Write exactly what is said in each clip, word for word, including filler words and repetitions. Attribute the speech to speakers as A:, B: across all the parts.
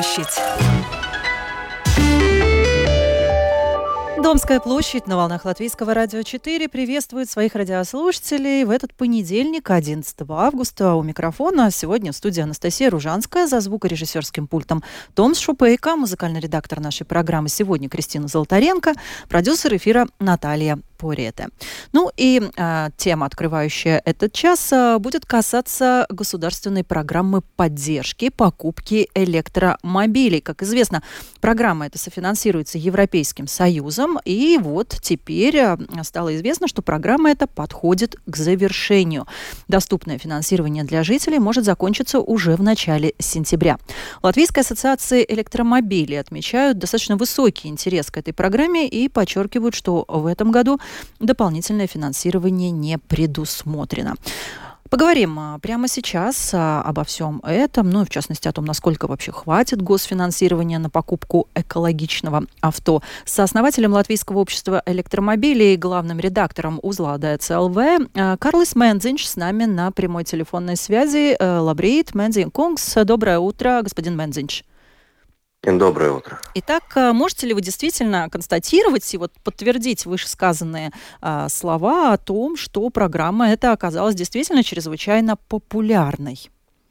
A: площадь. Домская площадь на волнах Латвийского радио четыре приветствует своих радиослушателей в этот понедельник, одиннадцатого августа. У микрофона сегодня в студии Анастасия Ружанская, за звукорежиссерским пультом Томс Шупейко, музыкальный редактор нашей программы сегодня Кристина Золотаренко, продюсер эфира Наталья Порете. Ну и э, тема, открывающая этот час, э, будет касаться государственной программы поддержки покупки электромобилей. Как известно, программа эта софинансируется Европейским Союзом, и вот теперь э, стало известно, что программа эта подходит к завершению. Доступное финансирование для жителей может закончиться уже в начале сентября. Латвийская ассоциация электромобилей отмечают достаточно высокий интерес к этой программе и подчеркивают, что в этом году дополнительное финансирование не предусмотрено. Поговорим прямо сейчас обо всем этом, ну и в частности о том, насколько вообще хватит госфинансирования на покупку экологичного авто. С сооснователем Латвийского общества электромобилей, главным редактором узла ДЦЛВ Карлис Мензинш с нами на прямой телефонной связи. Лабрит, Мензин Кунгс. Доброе утро, господин Мензинш.
B: Доброе утро.
A: Итак, можете ли вы действительно констатировать и вот подтвердить вышесказанные э, слова о том, что программа эта оказалась действительно чрезвычайно популярной?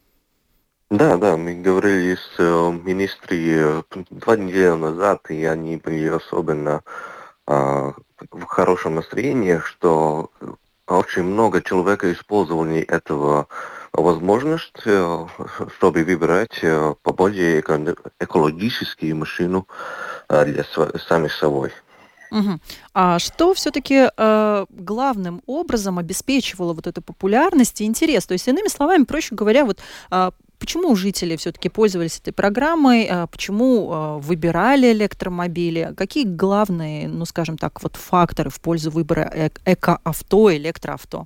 B: Да, да, мы говорили с э, министрами два недели назад, и они были особенно э, в хорошем настроении, что очень много человек использовали этого возможность, чтобы выбирать поболее экологические машины для самих собой.
A: Угу. А что все-таки э, главным образом обеспечивало вот эту популярность и интерес? То есть, иными словами, проще говоря, вот э, почему жители все-таки пользовались этой программой, э, почему э, выбирали электромобили? Какие главные, ну, скажем так, вот факторы в пользу выбора э- эко-авто, электроавто?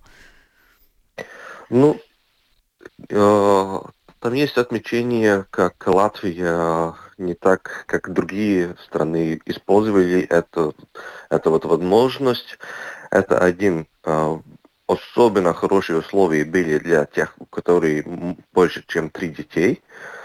B: Ну, э, там есть отмечение, как Латвия не так, как другие страны использовали эту, эту вот возможность. Это один э, особенно хорошие условия были для тех, которые больше, чем три детей.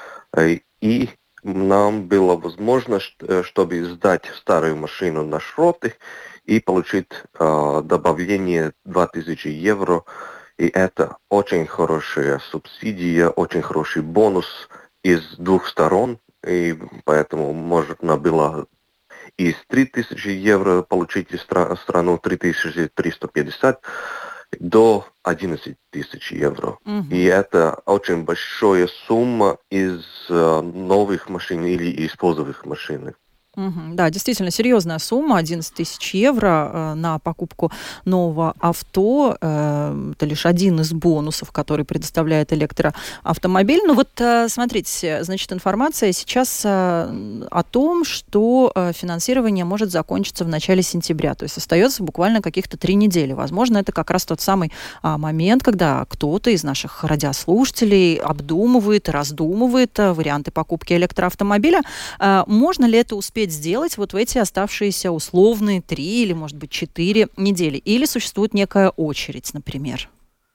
B: И нам была возможность, чтобы сдать старую машину на шроты и получить э, добавление две тысячи евро. И это очень хорошая субсидия, очень хороший бонус из двух сторон. И поэтому можно было из три тысячи евро получить из стра- страну три тысячи триста пятьдесят до одиннадцать тысяч евро.
A: Угу.
B: И это очень большая сумма из э, новых машин или использованных машин.
A: Угу. Да, действительно серьезная сумма, одиннадцать тысяч евро э, на покупку нового авто. Э, это лишь один из бонусов, который предоставляет электроавтомобиль. Ну вот, э, смотрите, значит, информация сейчас э, о том, что э, финансирование может закончиться в начале сентября. То есть остается буквально каких-то три недели. Возможно, это как раз тот самый э, момент, когда кто-то из наших радиослушателей обдумывает, раздумывает э, варианты покупки электроавтомобиля. Э, можно ли это успеть сделать вот в эти оставшиеся условные три или, может быть, четыре недели? Или существует некая очередь, например?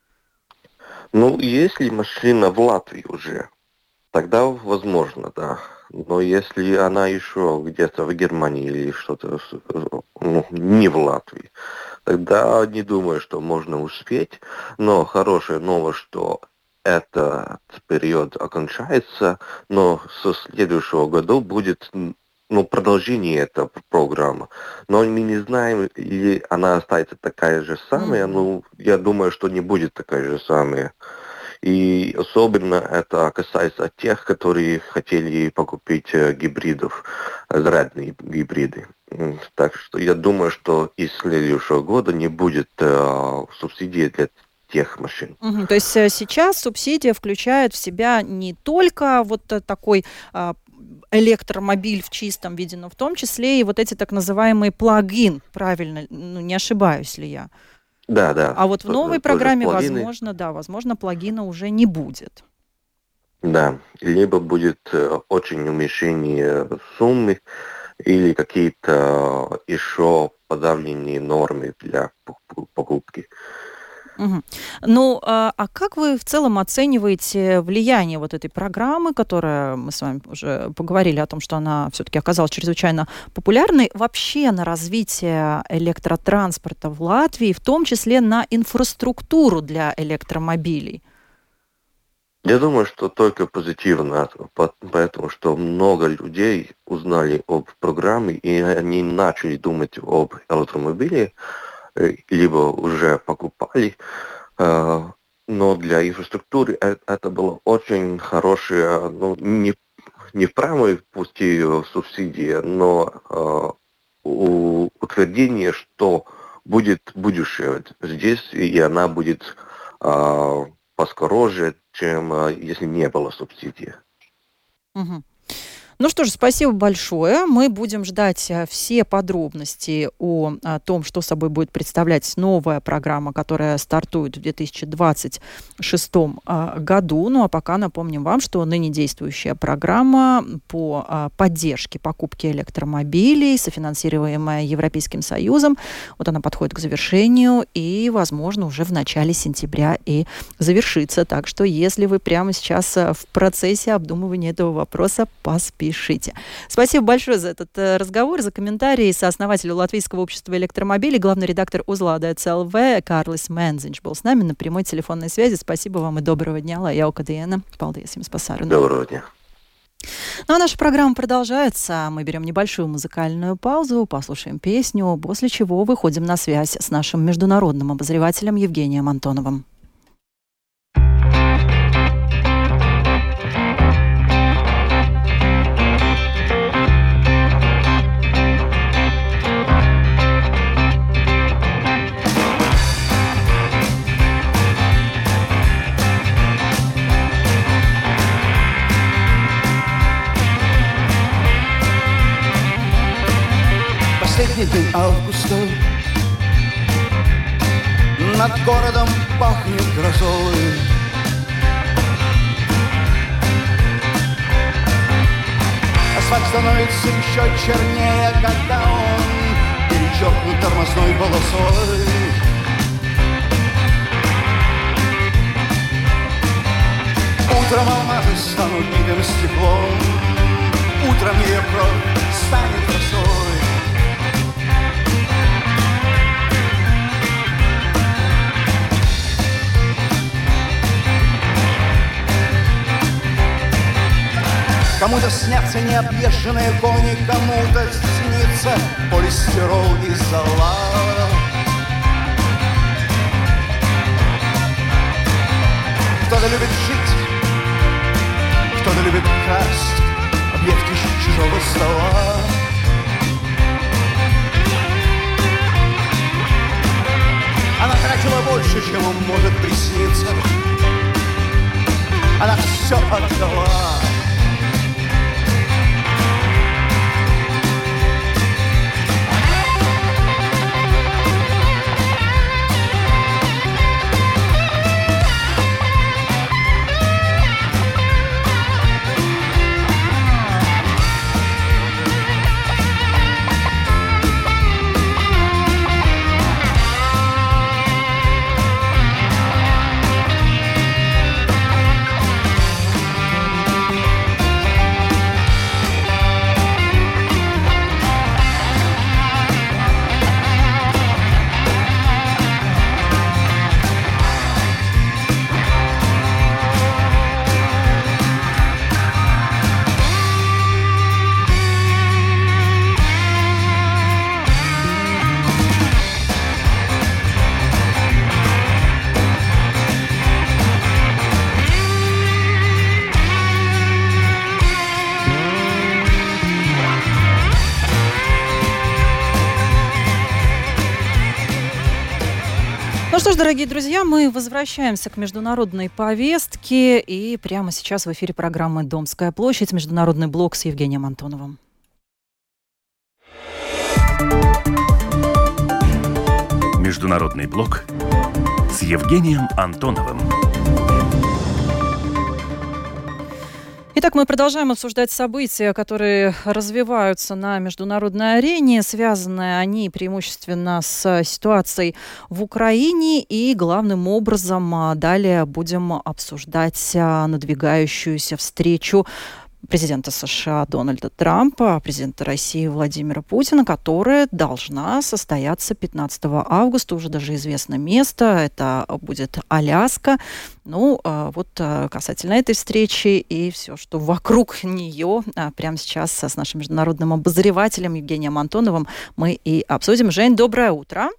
B: Ну, если машина в Латвии уже, тогда возможно, да. Но если она еще где-то в Германии или что-то, ну, не в Латвии, тогда не думаю, что можно успеть. Но хорошая новость, что этот период окончается, но со следующего года будет ну, продолжение этой программы. Но мы не знаем, или она останется такая же самая, mm-hmm. но я думаю, что не будет такая же самая. И особенно это касается тех, которые хотели покупать гибридов, зарядные гибриды. Так что я думаю, что из следующего года не будет э, субсидий для тех машин.
A: Угу, то есть сейчас субсидия включает в себя не только вот такой э, электромобиль в чистом виде, но в том числе и вот эти так называемые плагин, правильно, ну, не ошибаюсь ли я?
B: Да, да.
A: А вот в новой программе,
B: плагины.
A: возможно, да, возможно, плагина уже не будет.
B: Да, либо будет э, очень уменьшение суммы, или какие-то еще подавленные нормы для покупки.
A: Угу. Ну, а, а как вы в целом оцениваете влияние вот этой программы, которая, мы с вами уже поговорили о том, что она все-таки оказалась чрезвычайно популярной, вообще на развитие электротранспорта в Латвии, в том числе на инфраструктуру для электромобилей?
B: Я думаю, что только позитивно, поэтому что много людей узнали об программе, и они начали думать об электромобиле, либо уже покупали, но для инфраструктуры это было очень хорошее, ну, не, не в прямой пути субсидии, но утверждение, что будет будущее здесь, и она будет поскороже, чем если не было субсидии.
A: Угу. Ну что ж, спасибо большое. Мы будем ждать все подробности о, о том, что собой будет представлять новая программа, которая стартует в две тысячи двадцать шестом а, году. Ну а пока напомним вам, что ныне действующая программа по а, поддержке покупки электромобилей, софинансируемая Европейским Союзом, вот она подходит к завершению и, возможно, уже в начале сентября и завершится. Так что, если вы прямо сейчас в процессе обдумывания этого вопроса, поспешите. Пишите. Спасибо большое за этот э, разговор, за комментарии. Сооснователь Латвийского общества электромобилей, главный редактор узлада ЦЛВ Карлис Мензинч был с нами на прямой телефонной связи. Спасибо вам и доброго дня. Лаяука Диена. Paldies jums par sarunu.
B: Доброго дня.
A: Ну а наша программа продолжается. Мы берем небольшую музыкальную паузу, послушаем песню, после чего выходим на связь с нашим международным обозревателем Евгением Антоновым.
C: Последний день августа, над городом пахнет грозой. Асфальт становится еще чернее, когда он перечеркнут тормозной полосой. Утром алмазы станут мигом стеклом, утром ее кровь станет росой. Кому-то снятся необъезженные кони, кому-то снится полистирол и зола. Кто-то любит жить, кто-то любит красть объедки с чужого стола. Она тратила больше, чем он может присниться. Она все отдала.
A: Ну что ж, дорогие друзья, мы возвращаемся к международной повестке. И прямо сейчас в эфире программы «Домская площадь», международный блок с Евгением Антоновым.
D: Международный блок с Евгением Антоновым.
A: Итак, мы продолжаем обсуждать события, которые развиваются на международной арене. Связаны они преимущественно с ситуацией в Украине. И главным образом далее будем обсуждать надвигающуюся встречу президента США Дональда Трампа, президента России Владимира Путина, которая должна состояться пятнадцатого августа. Уже даже известно место. Это будет Аляска. Ну, вот касательно этой встречи и все, что вокруг нее, прямо сейчас с нашим международным обозревателем Евгением Антоновым мы и обсудим. Жень, доброе утро.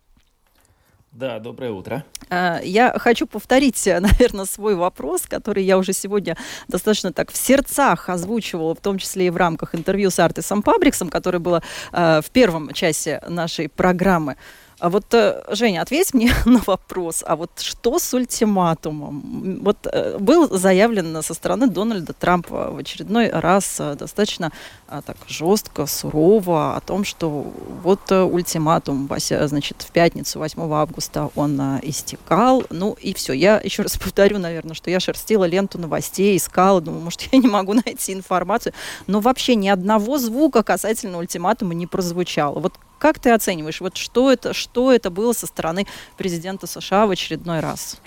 E: Да, доброе утро.
A: Я хочу повторить, наверное, свой вопрос, который я уже сегодня достаточно так в сердцах озвучивала, в том числе и в рамках интервью с Артисом Пабриксом, которое было в первом часе нашей программы. А вот, Женя, ответь мне на вопрос, а вот что с ультиматумом? Вот был заявлен со стороны Дональда Трампа в очередной раз достаточно так жестко, сурово о том, что вот ультиматум, значит, в пятницу, восьмого августа он истекал. Ну и все. Я еще раз повторю, наверное, что я шерстила ленту новостей, искала, думаю, может, я не могу найти информацию. Но вообще ни одного звука касательно ультиматума не прозвучало. Вот как ты оцениваешь, вот что это, что это было со стороны президента США в очередной раз?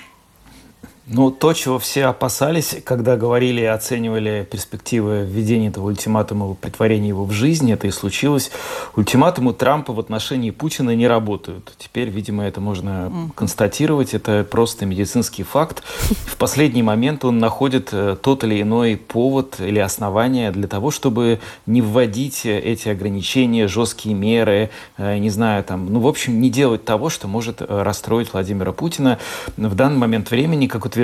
E: Ну, то, чего все опасались, когда говорили и оценивали перспективы введения этого ультиматума, претворения его в жизнь, это и случилось. Ультиматумы Трампа в отношении Путина не работают. Теперь, видимо, это можно mm. констатировать. Это просто медицинский факт. В последний момент он находит тот или иной повод или основание для того, чтобы не вводить эти ограничения, жесткие меры, не знаю, там, ну, в общем, не делать того, что может расстроить Владимира Путина. В данный момент времени, как утверждают,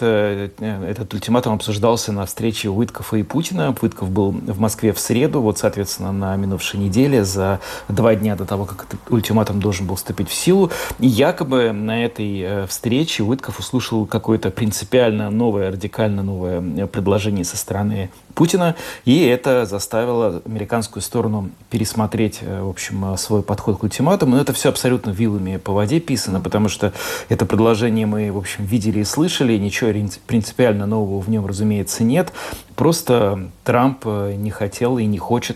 E: этот ультиматум обсуждался на встрече Уиткофа и Путина. Уиткоф был в Москве в среду, вот, соответственно, на минувшей неделе, за два дня до того, как этот ультиматум должен был вступить в силу. И якобы на этой встрече Уиткоф услышал какое-то принципиально новое, радикально новое предложение со стороны Путина, и это заставило американскую сторону пересмотреть, в общем, свой подход к ультиматуму. Но это все абсолютно вилами по воде писано, потому что это предложение мы, в общем, видели и слышали, ничего принципиально нового в нем, разумеется, нет. Просто Трамп не хотел и не хочет,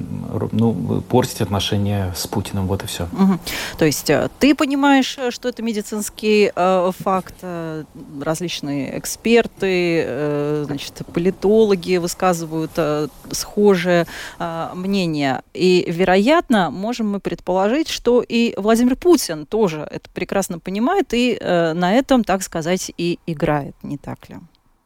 E: ну, портить отношения с Путиным, вот и все.
A: Угу. То есть ты понимаешь, что это медицинский э, факт, различные эксперты, э, значит, политологи высказывают э, схожее э, мнение. И, вероятно, можем мы предположить, что и Владимир Путин тоже это прекрасно понимает и э, на этом, так сказать, и играет, не так ли?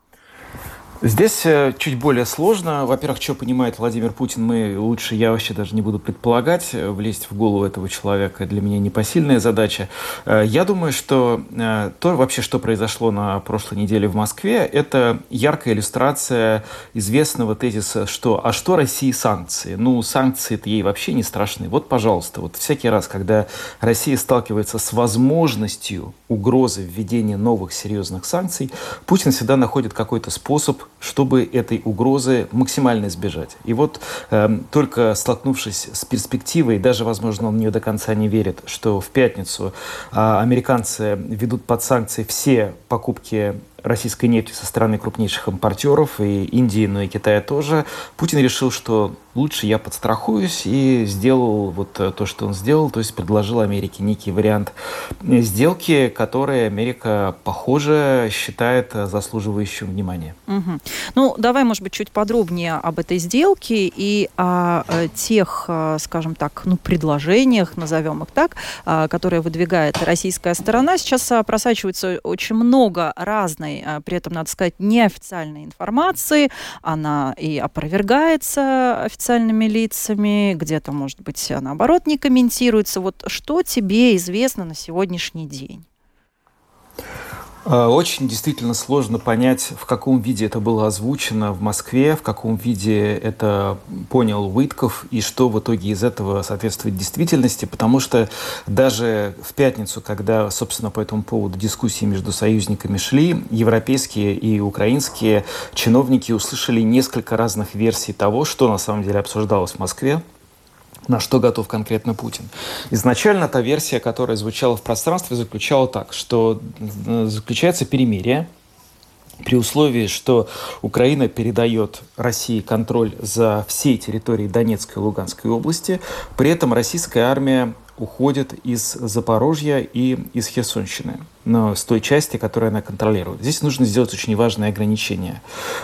E: Здесь чуть более сложно. Во-первых, что понимает Владимир Путин, мы лучше, я вообще даже не буду предполагать. Влезть в голову этого человека для меня непосильная задача. Я думаю, что то вообще, что произошло на прошлой неделе в Москве, это яркая иллюстрация известного тезиса, что «а что России санкции?» Ну, санкции-то ей вообще не страшны. Вот, пожалуйста, вот всякий раз, когда Россия сталкивается с возможностью угрозы введения новых серьезных санкций, Путин всегда находит какой-то способ, чтобы этой угрозы максимально избежать. И вот э, только столкнувшись с перспективой, даже, возможно, он в нее до конца не верит, что в пятницу э, американцы ведут под санкции все покупки российской нефти со стороны крупнейших импортеров, и Индии, но и Китая тоже, Путин решил, что лучше я подстрахуюсь, и сделал вот то, что он сделал, то есть предложил Америке некий вариант сделки, который Америка, похоже, считает заслуживающим внимания.
A: Угу. Ну, давай, может быть, чуть подробнее об этой сделке и о тех, скажем так, ну, предложениях, назовем их так, которые выдвигает российская сторона. Сейчас просачивается очень много разной, при этом, надо сказать, неофициальной информации. Она и опровергается официальными лицами, где-то, может быть, наоборот, не комментируется. Вот что тебе известно на сегодняшний день?
E: Очень действительно сложно понять, в каком виде это было озвучено в Москве, в каком виде это понял Уиткоф и что в итоге из этого соответствует действительности, потому что даже в пятницу, когда, собственно, по этому поводу дискуссии между союзниками шли, европейские и украинские чиновники услышали несколько разных версий того, что на самом деле обсуждалось в Москве, на что готов конкретно Путин. Изначально та версия, которая звучала в пространстве, заключала так, что заключается перемирие, при условии, что Украина передает России контроль за всей территорией Донецкой и Луганской области, при этом российская армия уходит из Запорожья и из Херсонщины, но с той части, которую она контролирует. Здесь нужно сделать очень важное ограничение.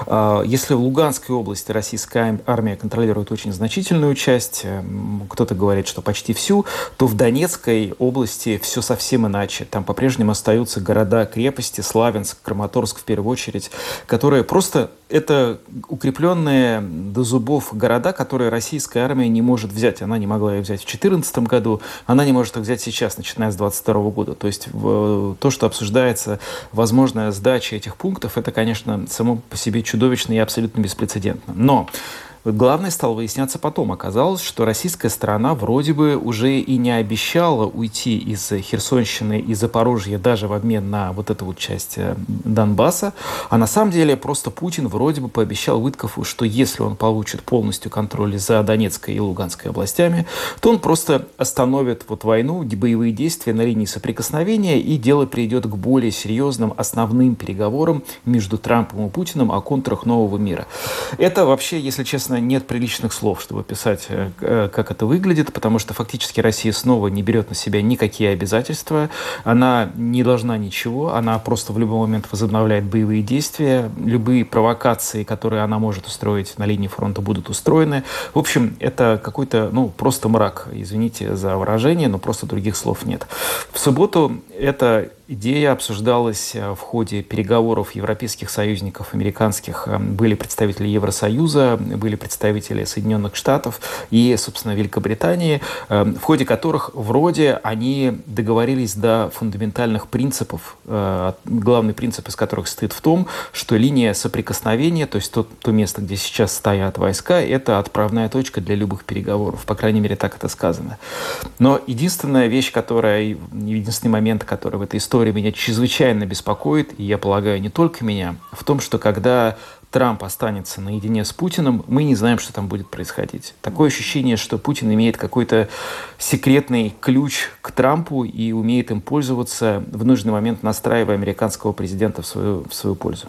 E: Если в Луганской области российская армия контролирует очень значительную часть, кто-то говорит, что почти всю, то в Донецкой области все совсем иначе. Там по-прежнему остаются города-крепости, Славянск, Краматорск в первую очередь, которые просто это укрепленные до зубов города, которые российская армия не может взять. Она не могла их взять в две тысячи четырнадцатом году, она не может их взять сейчас, начиная с две тысячи двадцать второго года. То есть в, то, что обсуждается, возможная сдача этих пунктов, это, конечно, само по себе чудовищно и абсолютно беспрецедентно. Но главное стало выясняться потом. Оказалось, что российская сторона вроде бы уже и не обещала уйти из Херсонщины и Запорожья даже в обмен на вот эту вот часть Донбасса. А на самом деле просто Путин вроде бы пообещал Выткову, что если он получит полностью контроль за Донецкой и Луганской областями, то он просто остановит вот войну, боевые действия на линии соприкосновения, и дело перейдет к более серьезным основным переговорам между Трампом и Путиным о контурах нового мира. Это вообще, если честно, нет приличных слов, чтобы описать, как это выглядит, потому что фактически Россия снова не берет на себя никакие обязательства, она не должна ничего, она просто в любой момент возобновляет боевые действия, любые провокации, которые она может устроить на линии фронта, будут устроены. В общем, это какой-то, ну, просто мрак, извините за выражение, но просто других слов нет. В субботу эта идея обсуждалась в ходе переговоров европейских союзников, американских. Были представители Евросоюза, были представители Соединенных Штатов и, собственно, Великобритании, в ходе которых вроде они договорились до фундаментальных принципов, главный принцип из которых состоит в том, что линия соприкосновения, то есть то, то место, где сейчас стоят войска, это отправная точка для любых переговоров. По крайней мере, так это сказано. Но единственная вещь, которая, единственный момент, который в этой истории меня чрезвычайно беспокоит, и я полагаю, не только меня, в том, что когда Трамп останется наедине с Путиным, мы не знаем, что там будет происходить. Такое ощущение, что Путин имеет какой-то секретный ключ к Трампу и умеет им пользоваться в нужный момент, настраивая американского президента в свою, в свою пользу.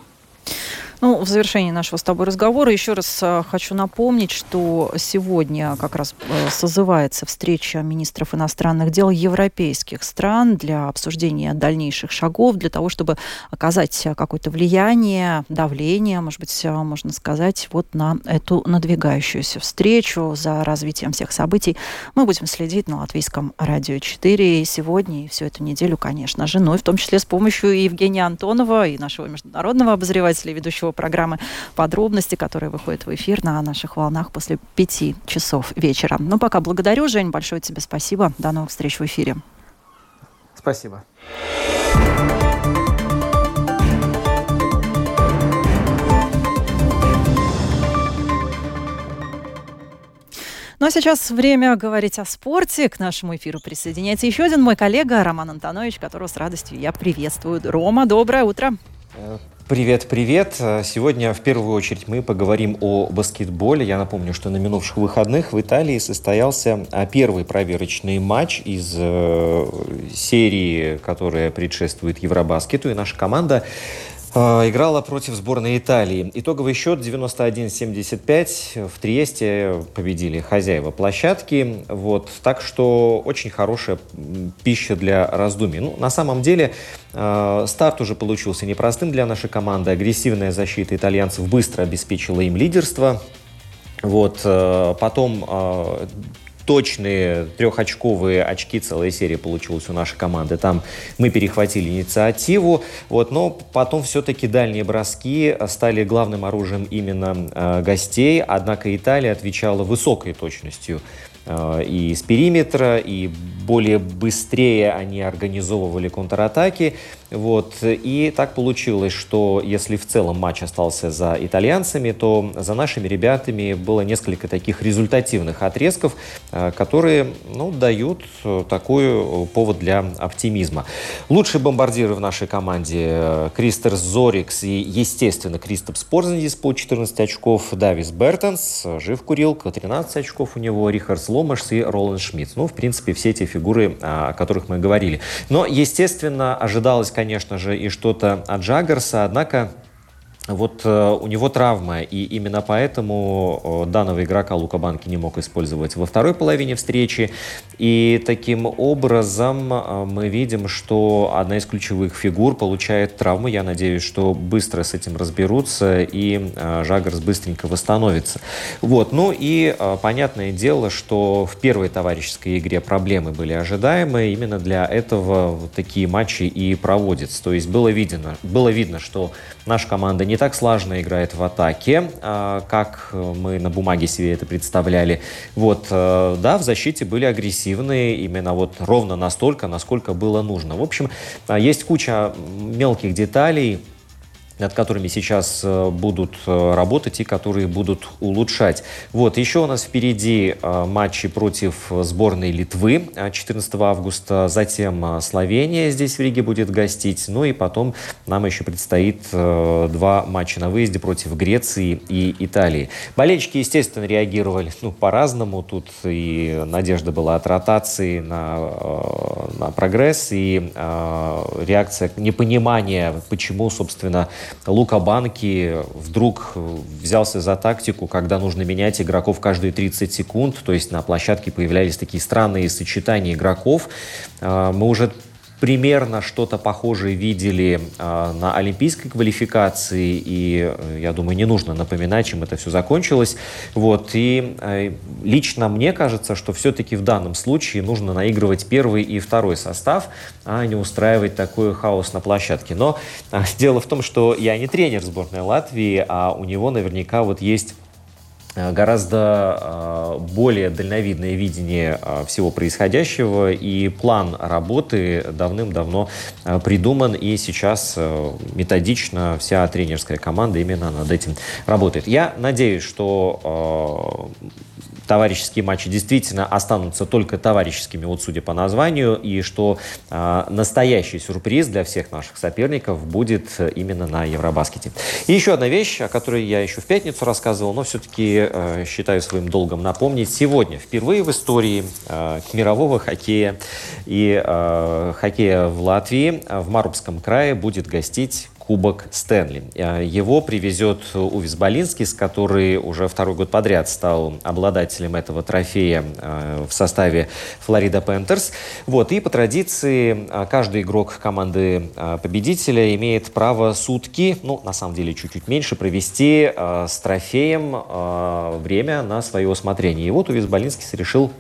A: Ну, в завершении нашего с тобой разговора еще раз э, хочу напомнить, что сегодня как раз э, созывается встреча министров иностранных дел европейских стран для обсуждения дальнейших шагов, для того, чтобы оказать какое-то влияние, давление, может быть, можно сказать, вот на эту надвигающуюся встречу за развитием всех событий. Мы будем следить на Латвийском радио четыре и сегодня, и всю эту неделю, конечно же, ну и в том числе с помощью Евгения Антонова и нашего международного обозревателя, ведущего программы «Подробности», которая выходит в эфир на наших волнах после пяти часов вечера. Ну, пока благодарю, Жень, большое тебе спасибо. До новых встреч в эфире.
E: Спасибо.
A: Ну а сейчас время говорить о спорте. К нашему эфиру присоединяется еще один мой коллега Роман Антонович, которого с радостью я приветствую. Рома, доброе утро.
F: Привет, привет. Сегодня в первую очередь мы поговорим о баскетболе. Я напомню, что на минувших выходных в Италии состоялся первый проверочный матч из э, серии, которая предшествует Евробаскету, и наша команда играла против сборной Италии. Итоговый счет девяносто один семьдесят пять. В Триесте победили хозяева площадки. Вот. Так что очень хорошая пища для раздумий. Ну, на самом деле, э, старт уже получился непростым для нашей команды. Агрессивная защита итальянцев быстро обеспечила им лидерство. Вот. Э, потом... Э, Точные трехочковые очки, целая серия получилась у нашей команды. Там мы перехватили инициативу, вот, но потом все-таки дальние броски стали главным оружием именно э, гостей. Однако Италия отвечала высокой точностью э, и с периметра, и более быстрее они организовывали контратаки. Вот. И так получилось, что если в целом матч остался за итальянцами, то за нашими ребятами было несколько таких результативных отрезков, которые, ну, дают такой повод для оптимизма. Лучшие бомбардиры в нашей команде Кристерс Зорикс и, естественно, Кристопс Порзингис по четырнадцать очков, Давис Бертенс, жив Курилка, тринадцать очков у него, Рихардс Ломаш и Роланд Шмидт. Ну, в принципе, все те фигуры, о которых мы говорили. Но, естественно, ожидалось, конечно же, и что-то от Джаггерса, однако Вот э, у него травма, и именно поэтому э, данного игрока Лука Банки не мог использовать во второй половине встречи. И таким образом э, мы видим, что одна из ключевых фигур получает травму. Я надеюсь, что быстро с этим разберутся, и э, Жагорс быстренько восстановится. Вот. Ну и э, понятное дело, что в первой товарищеской игре проблемы были ожидаемые. Именно для этого вот такие матчи и проводятся. То есть было видно, было видно, что наша команда не так слаженно играет в атаке, как мы на бумаге себе это представляли. Вот, да, в защите были агрессивные, именно вот ровно настолько, насколько было нужно. В общем, есть куча мелких деталей, над которыми сейчас будут работать и которые будут улучшать. Вот, еще у нас впереди матчи против сборной Литвы четырнадцатого августа, затем Словения здесь в Риге будет гостить, ну и потом нам еще предстоит два матча на выезде против Греции и Италии. Болельщики, естественно, реагировали ну, по-разному. Тут и надежда была от ротации на, на прогресс, и э, реакция непонимания, почему, собственно, Лука Банки вдруг взялся за тактику, когда нужно менять игроков каждые тридцать секунд. То есть на площадке появлялись такие странные сочетания игроков. Мы уже примерно что-то похожее видели э, на олимпийской квалификации, и, э, я думаю, не нужно напоминать, чем это все закончилось. Вот. И э, лично мне кажется, что все-таки в данном случае нужно наигрывать первый и второй состав, а не устраивать такой хаос на площадке. Но э, дело в том, что я не тренер сборной Латвии, а у него наверняка вот есть гораздо э, более дальновидное видение э, всего происходящего, и план работы давным-давно э, придуман, и сейчас э, методично вся тренерская команда именно над этим работает. Я надеюсь, что э, товарищеские матчи действительно останутся только товарищескими, вот судя по названию, и что э, настоящий сюрприз для всех наших соперников будет именно на Евробаскете. И еще одна вещь, о которой я еще в пятницу рассказывал, но все-таки э, считаю своим долгом напомнить. Сегодня впервые в истории э, мирового хоккея и э, хоккея в Латвии в Марубском крае будет гостить Кубок Стэнли. Его привезет Увис Балинскис, который уже второй год подряд стал обладателем этого трофея в составе Флорида Пентерс. Вот. И по традиции каждый игрок команды победителя имеет право сутки, ну, на самом деле чуть-чуть меньше, провести с трофеем время на свое усмотрение. И вот Увис Балинскис решил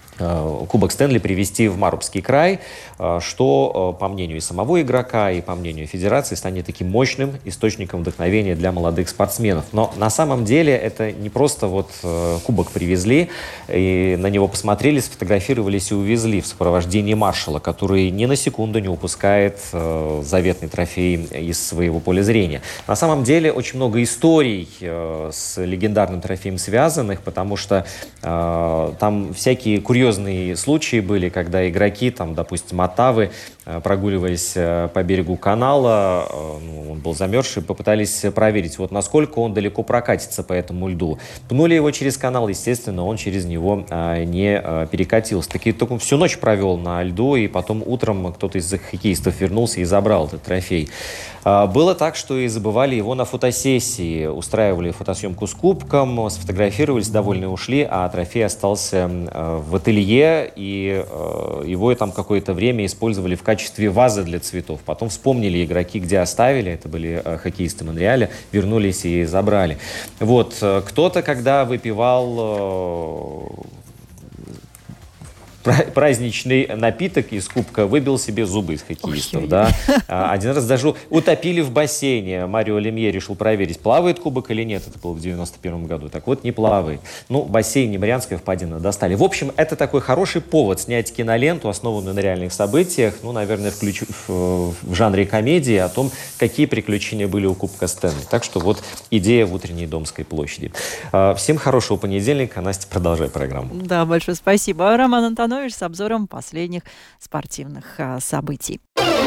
F: Кубок Стэнли привести в Марубский край, что, по мнению и самого игрока, и по мнению федерации, станет таким мощным источником вдохновения для молодых спортсменов. Но на самом деле это не просто вот кубок привезли, и на него посмотрели, сфотографировались и увезли в сопровождении маршала, который ни на секунду не упускает заветный трофей из своего поля зрения. На самом деле очень много историй с легендарным трофеем связанных, потому что там всякие курьезные случаи были, когда игроки, там, допустим, Оттавы, прогуливались по берегу канала, ну, он был замерзший, попытались проверить, вот насколько он далеко прокатится по этому льду. Пнули его через канал, естественно, он через него а, не а, перекатился. Таки только он всю ночь провел на льду, и потом утром кто-то из хоккеистов вернулся и забрал этот трофей. А, было так, что и забывали его на фотосессии, устраивали фотосъемку с кубком, сфотографировались, довольно ушли, а трофей остался а, в ателье, и а, его там какое-то время использовали в качестве в качестве вазы для цветов. Потом вспомнили игроки, где оставили. Это были э, хоккеисты Монреаля. Вернулись и забрали. Вот. Кто-то, когда выпивал э, праздничный напиток из кубка, выбил себе зубы из хоккеистов. Ой, да? Один раз даже утопили в бассейне. Марио Лемье решил проверить, плавает кубок или нет. Это было в девяносто первом году. Так вот, не плавает. Ну, бассейн Немрянская впадина достали. В общем, это такой хороший повод снять киноленту, основанную на реальных событиях. Ну, наверное, в, ключ... в, в жанре комедии о том, какие приключения были у Кубка Стэнли. Так что вот идея в утренней Домской площади. Всем хорошего понедельника. Настя, продолжай программу.
A: Да, большое спасибо. Роман Антонович с обзором последних спортивных а, событий.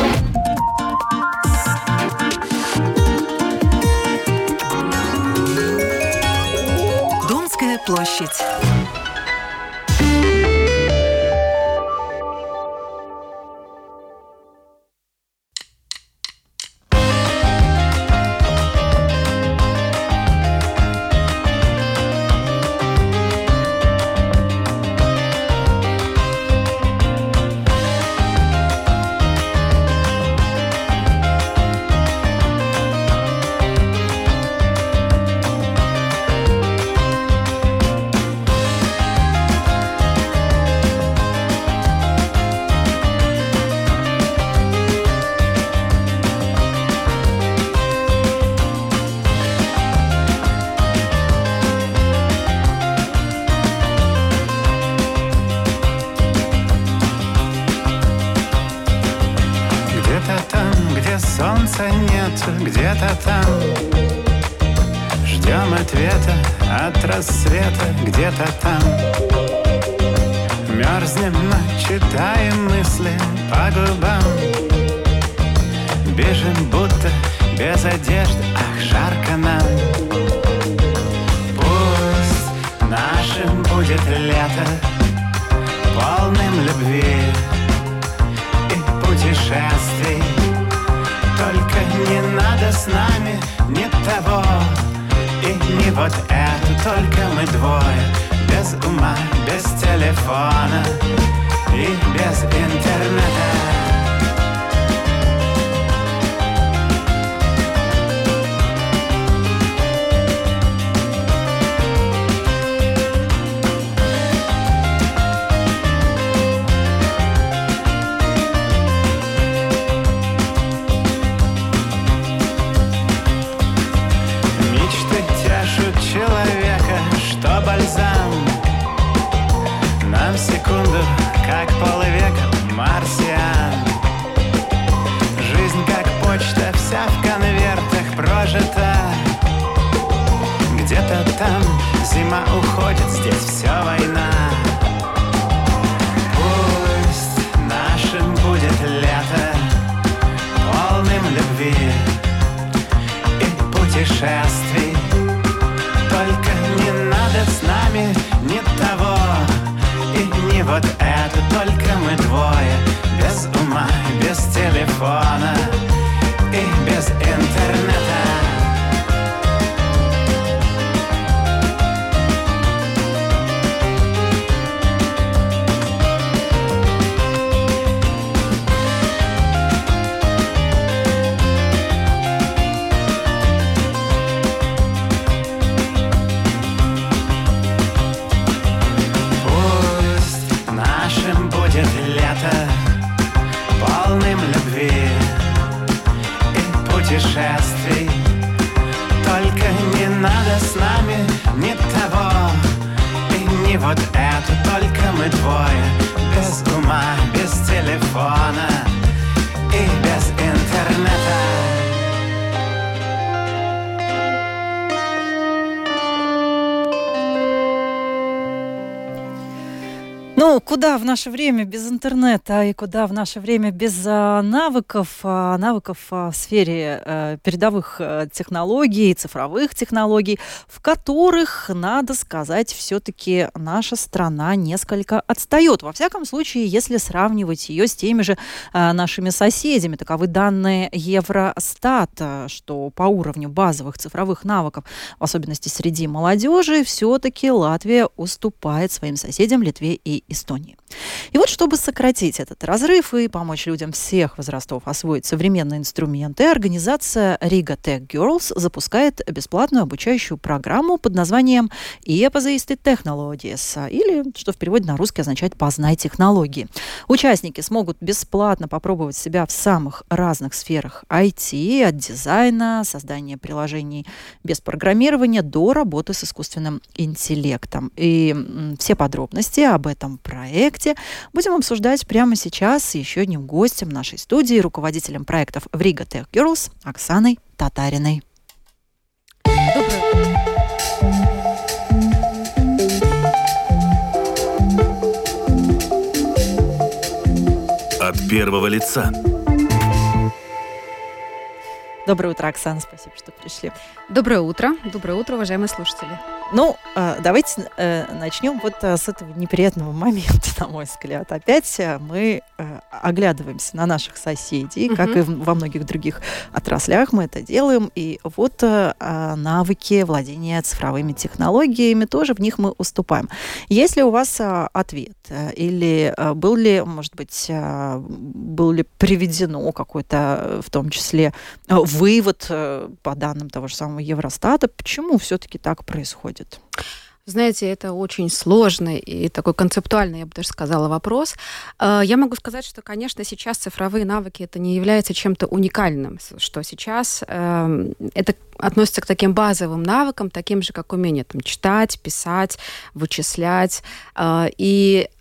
G: Домская площадь. солнца нету где-то там. Ждем ответа от рассвета где-то там. Мерзнем, но читаем мысли по губам. Бежим, будто без одежды, ах, жарко нам. Пусть нашим будет лето, полным любви и путешествий. Только не надо с нами ни того и не вот это. Только мы двое, без ума, без телефона и без интернета. Бальзам нам секунду, как полвека марсиан. Жизнь как почта, вся в конвертах прожита. Где-то там зима уходит, здесь все война. Пусть нашим будет лето, полным любви и путешествий. Только не надо с нами ни того и не вот это. Только мы двое, без ума, без телефона и без интернета. Полным любви и путешествий. Только не надо с нами ни того и не вот это. Только мы двое, без ума, без телефона и без интернета.
A: Ну, куда в наше время без интернета и куда в наше время без а, навыков, а, навыков а, в сфере а, передовых а, технологий, цифровых технологий, в которых, надо сказать, все-таки наша страна несколько отстает. Во всяком случае, если сравнивать ее с теми же а, нашими соседями. Таковы данные Евростата, что по уровню базовых цифровых навыков, в особенности среди молодежи, все-таки Латвия уступает своим соседям Литве и Эстонии. И вот, чтобы сократить этот разрыв и помочь людям всех возрастов освоить современные инструменты, организация Riga Tech Girls запускает бесплатную обучающую программу под названием Iepazīsti Tehnoloģijas, или, что в переводе на русский означает «Познай технологии». Участники смогут бесплатно попробовать себя в самых разных сферах ай ти, от дизайна, создания приложений без программирования до работы с искусственным интеллектом. И все подробности об этом проекте будем обсуждать прямо сейчас с еще одним гостем нашей студии, руководителем проектов в Riga Tech Girls Оксаной Татариной.
D: От первого лица.
A: Доброе утро, Оксана, спасибо, что пришли.
H: Доброе утро. Доброе утро, уважаемые слушатели.
A: Ну, давайте начнем вот с этого неприятного момента, на мой взгляд. Опять мы оглядываемся на наших соседей, угу. как и во многих других отраслях мы это делаем. И вот навыки владения цифровыми технологиями, тоже в них мы уступаем. Есть ли у вас ответ? Или был ли, может быть, было ли приведено какой-то, в том числе, вывод по данным того же самого Евростата, почему все-таки так происходит?
H: Знаете, это очень сложный и такой концептуальный, я бы даже сказала, вопрос. Я могу сказать, что, конечно, сейчас цифровые навыки это не является чем-то уникальным, что сейчас это относится к таким базовым навыкам, таким же, как умение там, читать, писать, вычислять. И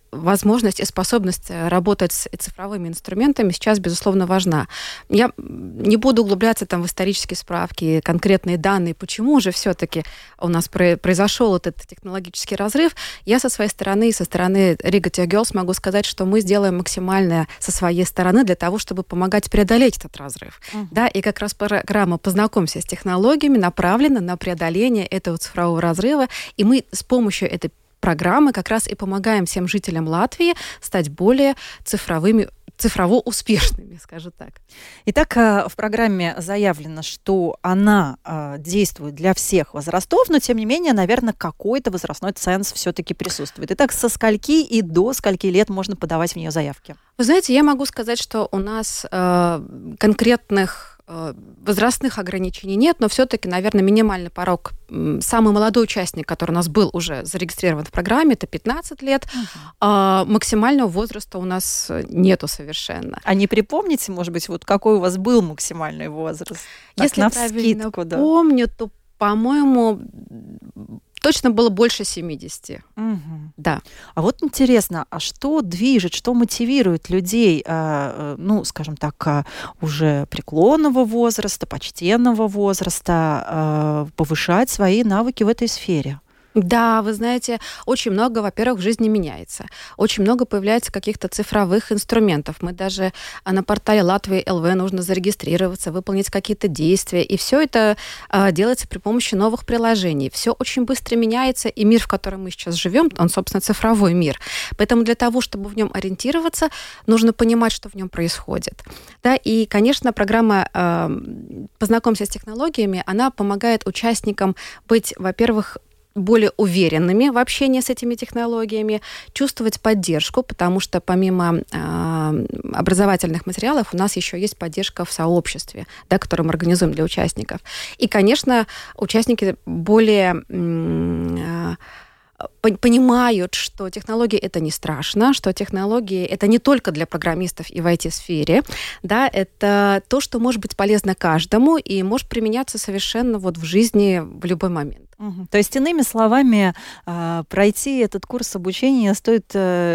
H: возможность и способность работать с цифровыми инструментами сейчас, безусловно, важна. Я не буду углубляться там в исторические справки, конкретные данные, почему же все-таки у нас произошел этот технологический разрыв. Я со своей стороны и со стороны Riga Tech Girls могу сказать, что мы сделаем максимальное со своей стороны для того, чтобы помогать преодолеть этот разрыв. Uh-huh. Да, и как раз программа «Познакомься с технологиями» направлена на преодоление этого цифрового разрыва, и мы с помощью этой программы как раз и помогаем всем жителям Латвии стать более цифровыми, цифрово успешными, скажем так.
A: Итак, в программе заявлено, что она действует для всех возрастов, но, тем не менее, наверное, какой-то возрастной ценз все-таки присутствует. Итак, со скольки и до скольки лет можно подавать в нее заявки?
H: Вы знаете, я могу сказать, что у нас э, конкретных возрастных ограничений нет, но все-таки, наверное, минимальный порог. Самый молодой участник, который у нас был уже зарегистрирован в программе, это пятнадцать лет. Uh-huh. А максимального возраста у нас нету совершенно.
A: А не припомните, может быть, вот какой у вас был максимальный возраст? Так,
H: если я правильно помню, да. то, по-моему, точно было больше семидесяти.
A: Угу.
H: Да.
A: А вот интересно, а что движет, что мотивирует людей, э, ну, скажем так, э, уже преклонного возраста, почтенного возраста э, повышать свои навыки в этой сфере?
H: Да, вы знаете, очень много, во-первых, в жизни меняется. Очень много появляется каких-то цифровых инструментов. Мы даже на портале Латвии эл ви нужно зарегистрироваться, выполнить какие-то действия. И все это а, делается при помощи новых приложений. Все очень быстро меняется, и мир, в котором мы сейчас живем, он, собственно, цифровой мир. Поэтому для того, чтобы в нем ориентироваться, нужно понимать, что в нем происходит. Да, и, конечно, программа а, «Познакомься с технологиями», она помогает участникам быть, во-первых, более уверенными в общении с этими технологиями, чувствовать поддержку, потому что помимо э, образовательных материалов у нас еще есть поддержка в сообществе, да, которую мы организуем для участников. И, конечно, участники более э, понимают, что технологии — это не страшно, что технологии — это не только для программистов и в ай ти-сфере, да, это то, что может быть полезно каждому и может применяться совершенно вот в жизни в любой момент.
A: Угу. То есть, иными словами, пройти этот курс обучения стоит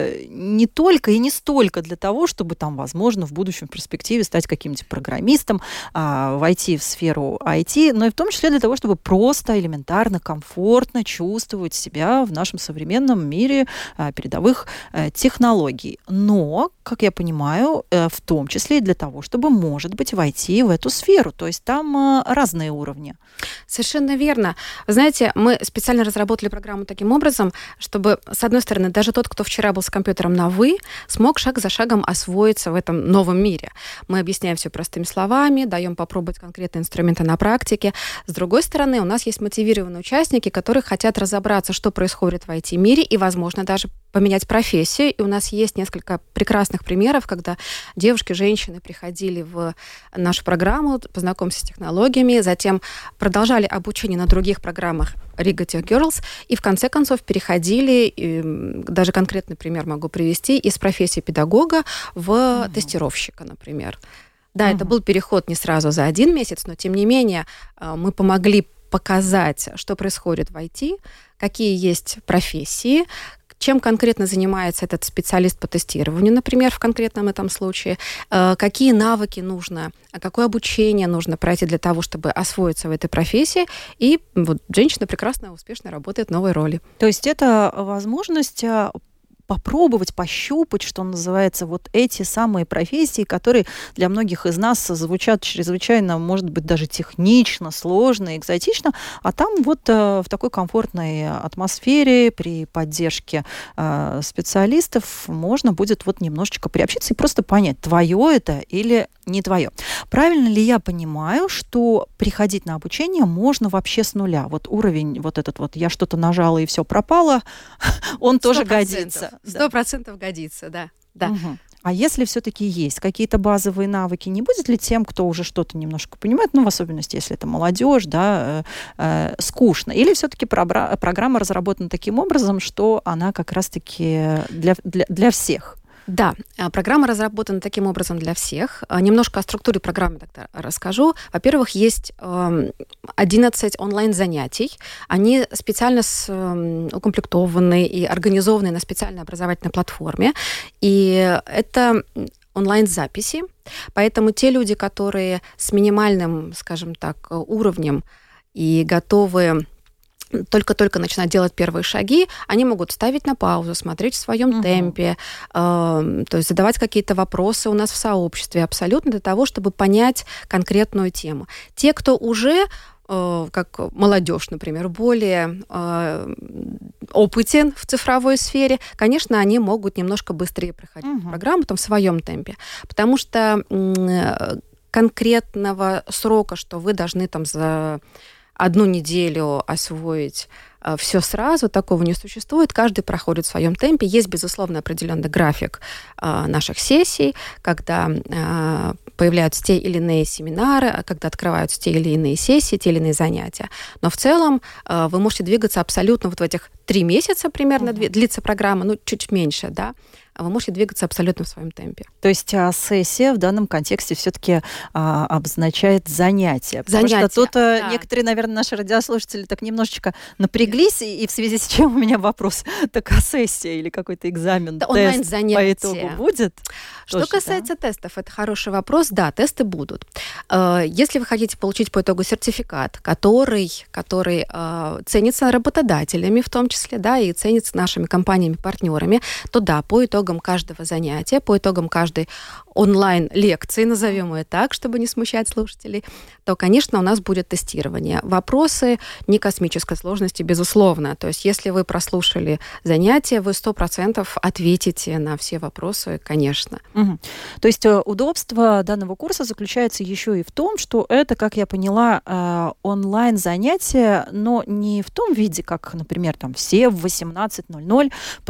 A: не только и не столько для того, чтобы там, возможно, в будущем в перспективе стать каким-нибудь программистом, войти в сферу ай ти, но и в том числе для того, чтобы просто элементарно, комфортно чувствовать себя в нашем современном мире передовых технологий. Но, как я понимаю, в том числе и для того, чтобы, может быть, войти в эту сферу. То есть там разные уровни.
H: Совершенно верно. Вы знаете, мы специально разработали программу таким образом, чтобы, с одной стороны, даже тот, кто вчера был с компьютером на «вы», смог шаг за шагом освоиться в этом новом мире. Мы объясняем все простыми словами, даем попробовать конкретные инструменты на практике. С другой стороны, у нас есть мотивированные участники, которые хотят разобраться, что происходит в ай ти-мире, и, возможно, даже поменять профессию. И у нас есть несколько прекрасных примеров, когда девушки, женщины приходили в нашу программу «Познакомься с технологиями», затем продолжали обучение на других программах Riga Tech Girls, и в конце концов переходили, и даже конкретный пример могу привести, из профессии педагога в uh-huh. тестировщика, например. Да, uh-huh. это был переход не сразу за один месяц, но тем не менее мы помогли показать, что происходит в ай ти, какие есть профессии, чем конкретно занимается этот специалист по тестированию, например, в конкретном этом случае, какие навыки нужно, какое обучение нужно пройти для того, чтобы освоиться в этой профессии, и вот женщина прекрасно, успешно работает в новой роли.
A: То есть это возможность попробовать, пощупать, что называется, вот эти самые профессии, которые для многих из нас звучат чрезвычайно, может быть, даже технично, сложно, экзотично, а там вот э, в такой комфортной атмосфере при поддержке э, специалистов можно будет вот немножечко приобщиться и просто понять, твое это или не твое. Правильно ли я понимаю, что приходить на обучение можно вообще с нуля? Вот уровень вот этот вот, я что-то нажала и все пропало, он тоже годится.
H: Сто процентов годится, да. да.
A: Угу. А если все-таки есть какие-то базовые навыки, не будет ли тем, кто уже что-то немножко понимает, ну, в особенности, если это молодежь, да, э, э, скучно? Или все-таки программа разработана таким образом, что она как раз-таки для, для, для всех?
H: Да, программа разработана таким образом для всех. Немножко о структуре программы тогда расскажу. Во-первых, есть одиннадцать онлайн-занятий. Они специально укомплектованы и организованы на специальной образовательной платформе. И это онлайн-записи. Поэтому те люди, которые с минимальным, скажем так, уровнем и готовы только-только начинают делать первые шаги, они могут ставить на паузу, смотреть в своем uh-huh. темпе, э, то есть задавать какие-то вопросы у нас в сообществе, абсолютно для того, чтобы понять конкретную тему. Те, кто уже, э, как молодежь, например, более э, опытен в цифровой сфере, конечно, они могут немножко быстрее проходить uh-huh. программу там, в своем темпе, потому что э, конкретного срока, что вы должны там за одну неделю освоить э, все сразу, такого не существует. Каждый проходит в своем темпе. Есть, безусловно, определенный график э, наших сессий, когда э, появляются те или иные семинары, когда открываются те или иные сессии, те или иные занятия. Но в целом э, вы можете двигаться абсолютно вот в этих три месяца примерно, mm-hmm. длится программа, ну, чуть меньше, да, вы можете двигаться абсолютно в своем темпе.
A: То есть а, сессия в данном контексте все-таки а, обозначает занятие. Потому
H: занятие,
A: что тут
H: да.
A: некоторые, наверное, наши радиослушатели так немножечко напряглись, и, и в связи с чем у меня вопрос, так а сессия или какой-то экзамен,
H: да,
A: тест
H: онлайн-занятие.
A: по итогу будет?
H: Что
A: Тоже,
H: касается
A: да?
H: тестов, это хороший вопрос. Да, тесты будут. Если вы хотите получить по итогу сертификат, который, который ценится работодателями в том числе, да, и ценится нашими компаниями-партнерами, то да, по итогам каждого занятия, по итогам каждой онлайн-лекции, назовем ее так, чтобы не смущать слушателей, то, конечно, у нас будет тестирование. Вопросы не космической сложности, безусловно. То есть, если вы прослушали занятие, вы сто процентов ответите на все вопросы, конечно.
A: Угу. То есть, удобство данного курса заключается еще и в том, что это, как я поняла, онлайн-занятие, но не в том виде, как, например, там все в восемнадцать ноль ноль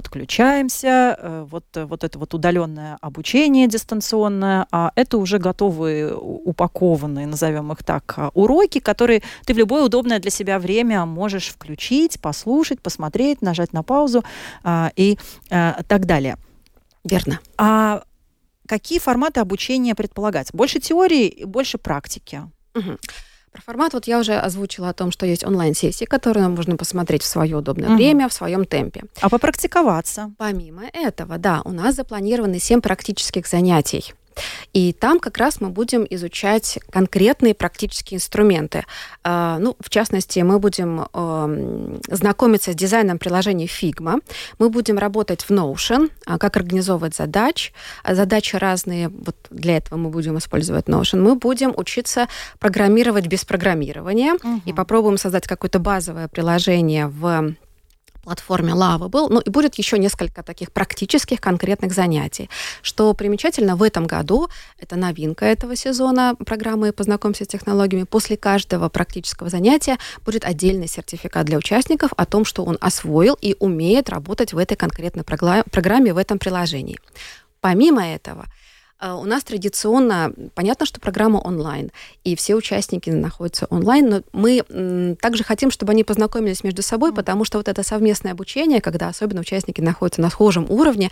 A: подключаемся, вот, вот это вот удаленное обучение дистанционное, а это уже готовые, упакованные, назовем их так, уроки, которые ты в любое удобное для себя время можешь включить, послушать, посмотреть, нажать на паузу а, и а, так далее.
H: Верно.
A: А какие форматы обучения предполагаются? Больше теории, больше практики?
H: Угу. Про формат вот я уже озвучила о том, что есть онлайн-сессии, которые можно посмотреть в свое удобное угу. время, в своем темпе.
A: А попрактиковаться?
H: Помимо этого, да, у нас запланированы семь практических занятий. И там как раз мы будем изучать конкретные практические инструменты. Uh, ну, в частности, мы будем uh, знакомиться с дизайном приложений Figma. Мы будем работать в Notion, uh, как организовывать задачи. Задачи разные, вот для этого мы будем использовать Notion. Мы будем учиться программировать без программирования uh-huh. и попробуем создать какое-то базовое приложение в платформе Lovable. Ну и будет еще несколько таких практических конкретных занятий. Что примечательно, в этом году, это новинка этого сезона программы «Познакомься с технологиями», после каждого практического занятия будет отдельный сертификат для участников о том, что он освоил и умеет работать в этой конкретной программе, в этом приложении. Помимо этого, у нас традиционно, понятно, что программа онлайн, и все участники находятся онлайн, но мы м, также хотим, чтобы они познакомились между собой, mm. потому что вот это совместное обучение, когда особенно участники находятся на схожем уровне,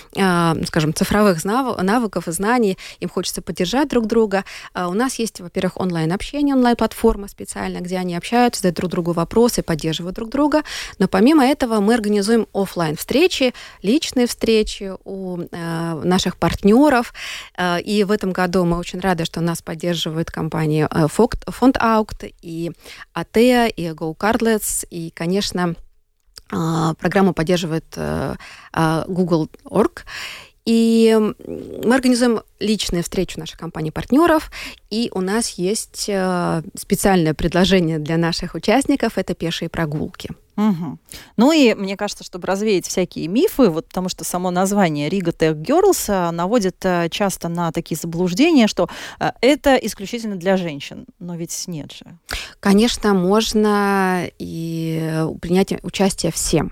H: э, скажем, цифровых навыков и знаний, им хочется поддержать друг друга. А у нас есть, во-первых, онлайн-общение, онлайн-платформа специальная, где они общаются, задают друг другу вопросы, поддерживают друг друга, но помимо этого мы организуем офлайн-встречи, личные встречи у э, наших партнеров. И в этом году мы очень рады, что нас поддерживают компании FontAuct, и Атеа, и GoCardless, и, конечно, программу поддерживает Google точка орг. И мы организуем личные встречи наших компаний-партнеров, и у нас есть специальное предложение для наших участников – это пешие прогулки.
A: Угу. Ну и мне кажется, чтобы развеять всякие мифы, вот потому что само название Riga Tech Girls наводит часто на такие заблуждения, что это исключительно для женщин, но ведь нет же.
H: Конечно, можно и принять участие всем.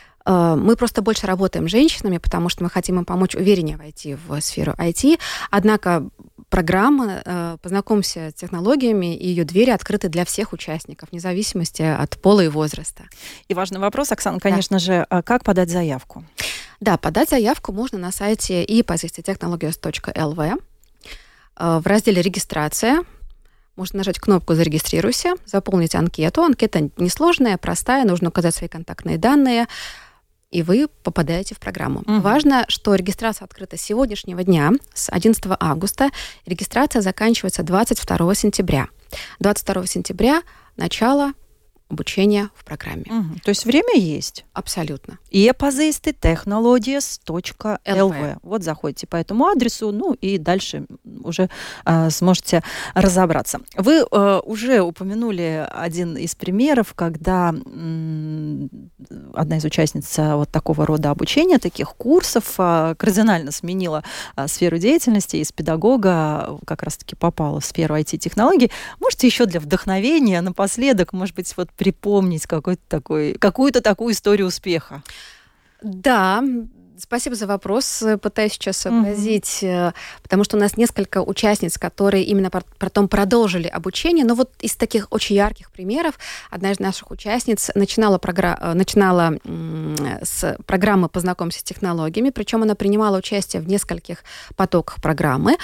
H: Мы просто больше работаем с женщинами, потому что мы хотим им помочь увереннее войти в сферу ай ти. Однако программа «Познакомься с технологиями» и ее двери открыты для всех участников, вне зависимости от пола и возраста.
A: И важный вопрос, Оксана, конечно да. же, как подать заявку?
H: Да, подать заявку можно на сайте и позиции технологиос точка эл ви. В разделе «Регистрация» можно нажать кнопку «Зарегистрируйся», заполнить анкету. Анкета несложная, простая, нужно указать свои контактные данные, и вы попадаете в программу. Mm-hmm. Важно, что регистрация открыта с сегодняшнего дня, с одиннадцатого августа. Регистрация заканчивается двадцать второго сентября. двадцать второго сентября начало обучения в программе.
A: Угу. То есть время есть?
H: Абсолютно.
A: iepazīsti технологиос точка эл ви. Вот заходите по этому адресу, ну и дальше уже э, сможете разобраться. Вы э, уже упомянули один из примеров, когда м- одна из участниц вот такого рода обучения, таких курсов, э, кардинально сменила э, сферу деятельности, из педагога как раз-таки попала в сферу ай ти-технологий. Можете еще для вдохновения напоследок, может быть, вот припомнить какой-то такой, какую-то такую историю успеха?
H: Да, спасибо за вопрос. Пытаюсь сейчас сообразить, mm-hmm. потому что у нас несколько участниц, которые именно потом продолжили обучение. Но вот из таких очень ярких примеров одна из наших участниц начинала, програ... начинала с программы «Познакомься с технологиями», причем она принимала участие в нескольких потоках программы.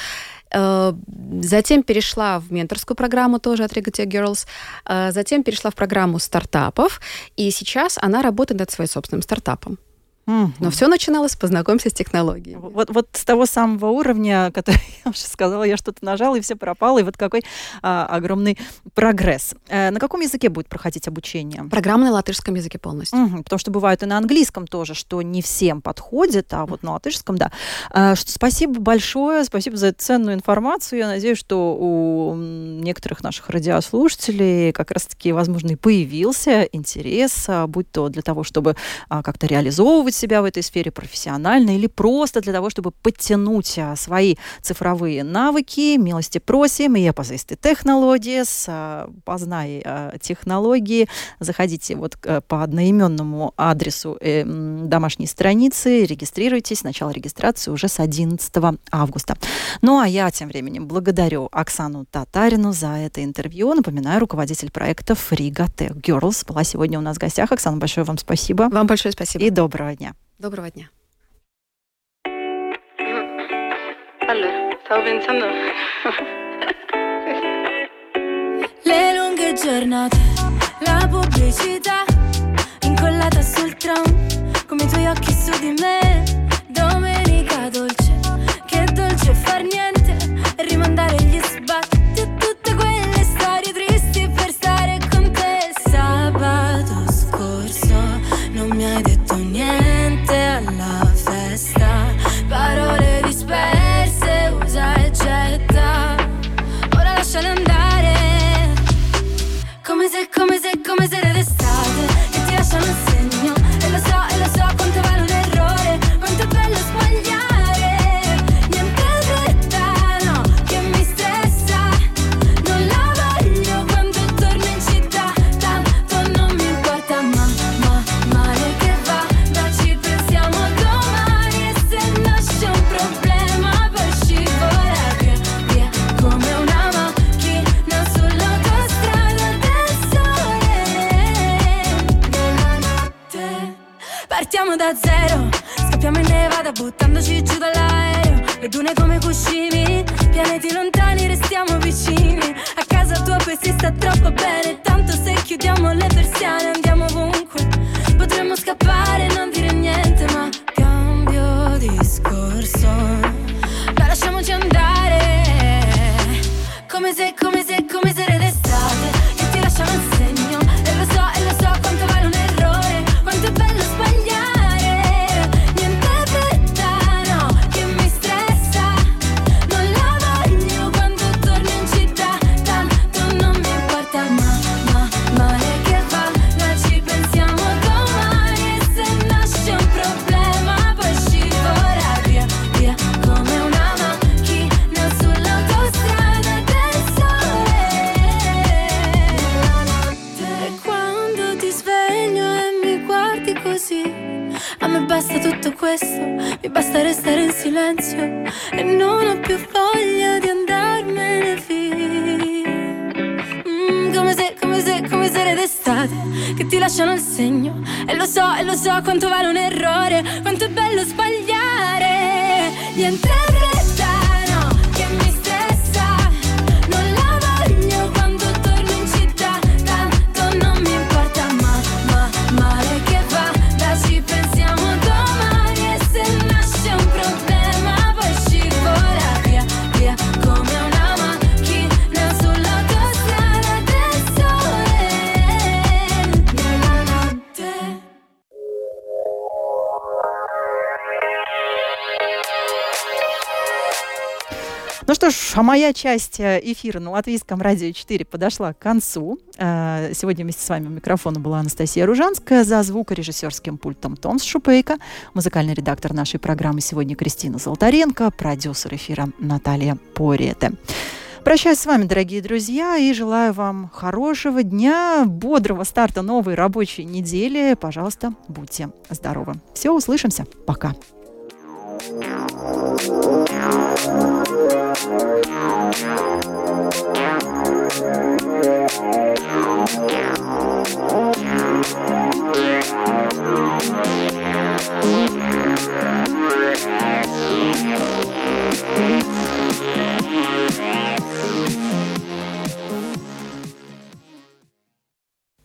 H: Затем перешла в менторскую программу тоже от Riga Tech Girls, затем перешла в программу стартапов, и сейчас она работает над своим собственным стартапом. Mm-hmm. Но все начиналось с «Познакомься с технологиями».
A: Вот, вот с того самого уровня, который я уже сказала, я что-то нажала, и все пропало, и вот какой а, огромный прогресс. А, на каком языке будет проходить обучение?
H: Программа на латышском языке полностью.
A: Mm-hmm. Потому что бывает и на английском тоже, что не всем подходит, а вот на латышском, да. А, что, спасибо большое, спасибо за эту ценную информацию. Я надеюсь, что у некоторых наших радиослушателей как раз-таки, возможно, и появился интерес, будь то для того, чтобы а, как-то реализовывать себя в этой сфере профессионально или просто для того, чтобы подтянуть а, свои цифровые навыки. Милости просим. iepazīsti технологиос, а, познай а, технологии. Заходите вот а, по одноименному адресу э, домашней страницы, регистрируйтесь. Начало регистрации уже с одиннадцатого августа. Ну, а я тем временем благодарю Оксану Татарину за это интервью. Напоминаю, руководитель проектов Riga Tech Girls была сегодня у нас в гостях. Оксана, большое вам спасибо.
H: Вам большое спасибо.
A: И доброго дня.
H: Доброго дня.
I: Allora, stavo pensando. Le lunghe giornate, la pubblicità incollata sul tram, come i tuoi occhi su di me. Domenica dolce, che dolce far niente e rimandare gli sbatti a tutte quelle storie tristi per stare con te. Sabato scorso non mi hai detto niente alla festa, parole disperse, usa e getta. Ora lasciale andare, come se, come se, come se era d'estate, che ti lasciano un segno. E lo so, e lo so quanto vale un errore, quanto è bello sbagliare. Niente fretta, no, che mi stressa. Non la voglio quando torno in città, tanto non mi importa, ma, ma, male che va, dai ci pensiamo domani. E se nasce un problema poi scivola via, via, come una macchina sull'autostrada del sole, della notte. Partiamo da zero, scappiamo in Nevada buttandoci giù dall'aereo. Le dune come cuscini, pianeti lontani restiamo vicini. A casa tua poi si sta troppo bene, tanto se chiudiamo le persiane andiamo ovunque. Potremmo scappare e non dire niente, ma cambio discorso, ma lasciamoci andare, come se, come se, come se era d'estate, che ti lasciano un segno. E lo so, e lo so quanto vale un errore, quanto è bello sbagliare. Niente fretta, no, che mi stressa. Non la voglio quando torno in città, tanto non mi importa, ma, ma, male che va, noi ci pensiamo domani. E se nasce un problema poi scivola via, via, come una macchina sull'autostrada del sole, della notte. E quando ti sveglio e mi guardi così, a me basta tutto questo, mi basta restare in silenzio e non ho più voglia di andarmene via. Mm, come se, come se, come se era d'estate. d'estate che ti lasciano il segno. E lo so, e lo so quanto vale un errore, quanto è bello sbagliare. Niente fretta, no, che mi stressa, non la voglio quando torno in città, tanto non mi importa, ma, ma, male che va, da ci pensiamo domani. E se nasce un problema poi scivola via, via come una macchina sull'autostrada del sole nella notte.
A: Ну что ж, а моя часть эфира на Латвийском радио четыре подошла к концу. Сегодня вместе с вами у микрофона была Анастасия Ружанская, за звукорежиссерским пультом Томс Шупейко, музыкальный редактор нашей программы сегодня Кристина Золотаренко, продюсер эфира Наталья Пориете. Прощаюсь с вами, дорогие друзья, и желаю вам хорошего дня, бодрого старта новой рабочей недели. Пожалуйста, будьте здоровы. Все, услышимся. Пока.
I: Yeah.